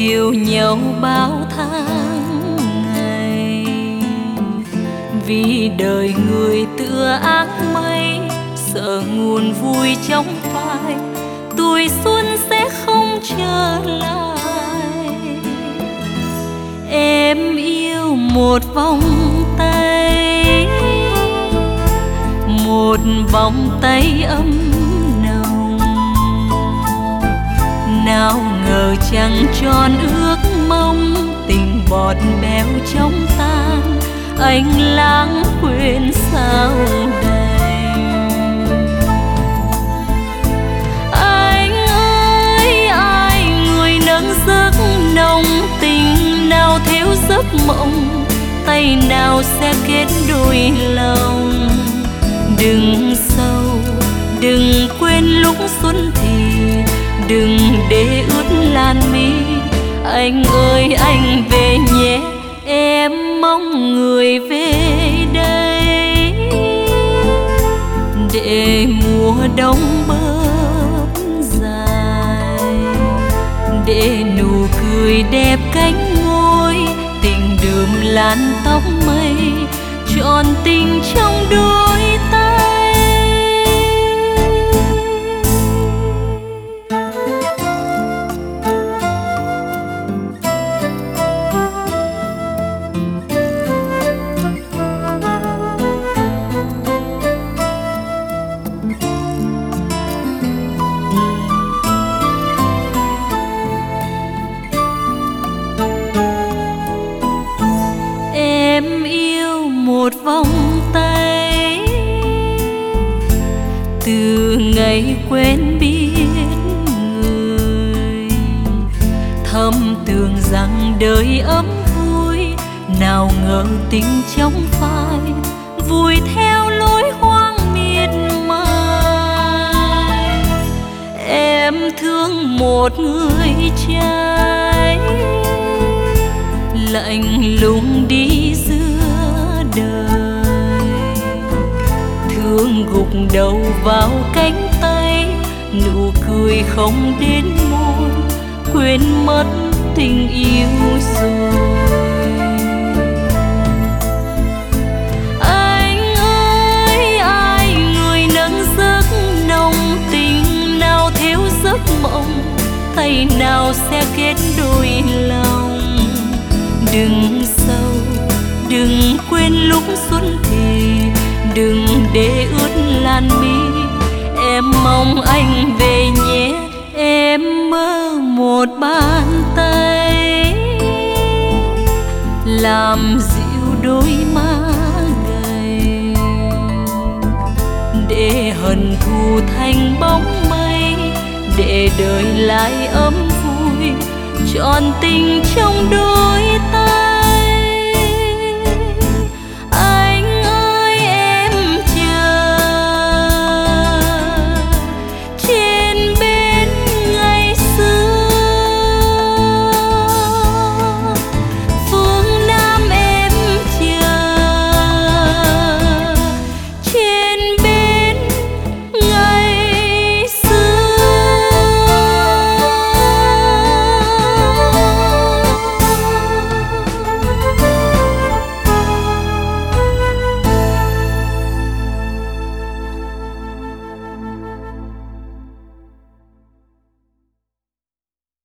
yêu nhau bao tháng ngày, vì đời người tựa áng mây, sợ nguồn vui trong phai tuổi xuân sẽ không trở lại. Em yêu một vòng tay, một vòng tay ấm nồng, nào ngờ chẳng tròn ước mong, tình bọt béo trong tan, anh lãng quên sao đành. Anh ơi ai người nâng giấc nồng, tình nào thiếu giấc mộng, tay nào sẽ kết đôi lòng. Đừng sâu, đừng quên lúc xuân thì, đừng để ướt lan mi. Anh ơi anh về nhé, em mong người về đây, để mùa đông bớt dài, để nụ cười đẹp cánh môi, tình đượm lan tóc mây, trọn tình trong đôi tay. Em yêu một vòng tay, từ ngày quen biết người, thầm tưởng rằng đời ấm vui, nào ngờ tình trong phai vùi theo lối hoang miệt mài. Em thương một người trai, lạnh lùng đi giữa đời, thương gục đầu vào cánh tay, nụ cười không đến môi, quên mất tình yêu rồi. Anh ơi ai người nâng giấc nồng, tình nào thiếu giấc mộng, tay nào sẽ kết đôi lòng. Đừng sâu, đừng quên lúc xuân thì, đừng để ướt lan mi. Em mong anh về nhé, em mơ một bàn tay, làm dịu đôi má gầy, để hận thù thành bóng mây, để đời lại ấm vui, trọn tình trong đôi